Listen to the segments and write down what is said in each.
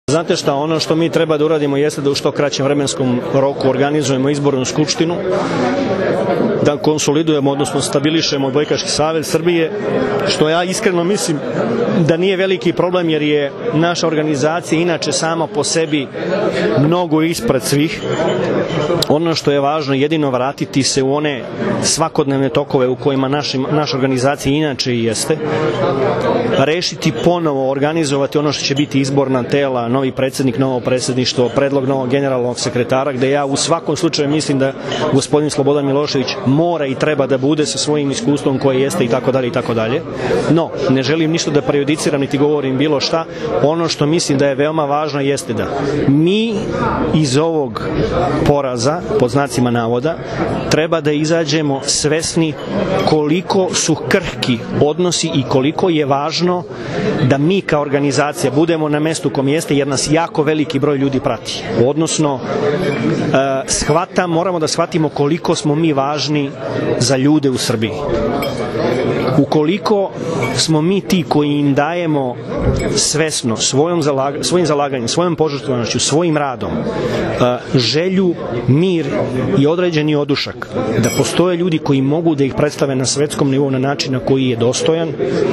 Znate šta, ono što mi treba da uradimo jeste da u što kraćem vremenskom roku organizujemo izbornu skupštinu, da konsolidujemo, odnosno stabilišemo Odbojkaški savez Srbije, što ja iskreno mislim da nije veliki problem, jer je naša organizacija inače sama po sebi mnogo ispred svih. Ono što je važno jedino vratiti se u one svakodnevne tokove u kojima naša organizacija inače i jeste, rešiti ponovo, organizovati ono što će biti izborna tela, novi predsednik, novo predsedništvo, predlog novog generalnog sekretara, gde ja u svakom slučaju mislim da gospodin Slobodan Milošević mora i treba da bude sa svojim iskustvom koje jeste i tako dalje i tako dalje. No, ne želim ništa da prejudiciram niti govorim bilo šta. Ono što mislim da je veoma važno jeste da mi iz ovog poraza, pod znacima navoda, treba da izađemo svesni koliko su krhki odnosi i koliko je važno da mi kao organizacija budemo na mestu kom jeste, jer nas jako veliki broj ljudi prati. Odnosno, moramo da shvatimo koliko smo mi važni za ljude u Srbiji. Ukoliko smo mi ti koji im dajemo svesno, svojim zalaganjem, svojom požrtvovanošću, svojim radom, želju, mir i određeni odušak, da postoje ljudi koji mogu da ih predstave na svetskom nivou na način na koji je dostojan,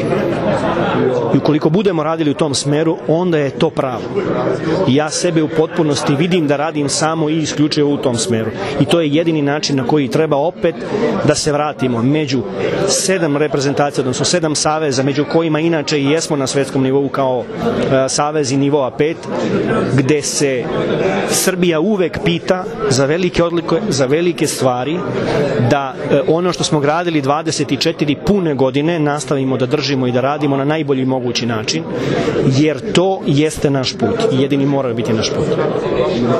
i ukoliko budemo radili u tom smeru, onda je to pravo. Ja sebe u potpunosti vidim da radim samo i isključivo u tom smeru. I to je jedini način na koji treba opet da se vratimo među 7 reprezentacija, odnosno 7 saveza, među kojima inače i jesmo na svetskom nivou kao savezi nivoa 5, gde se Srbija uvek pita za velike odlike, za velike stvari, da ono što smo gradili 24 pune godine nastavimo da držimo i da radimo na najbolji mogući način, jer to jeste naš put i jedini mora biti naš put.